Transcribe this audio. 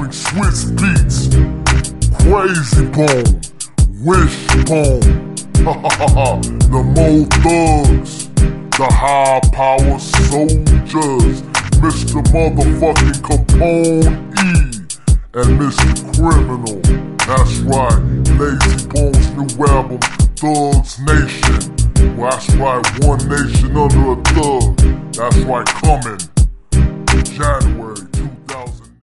featuring Swizz Beatz, Krayzie Bone, Wishbone, the Mo Thugs, the High Power Soldiers, Mr. Motherfucking Capone E, and Mr. Criminal. That's right, Layzie Bone's new album, Thugs Nation. Well, that's right, one nation under a thug. That's right, coming.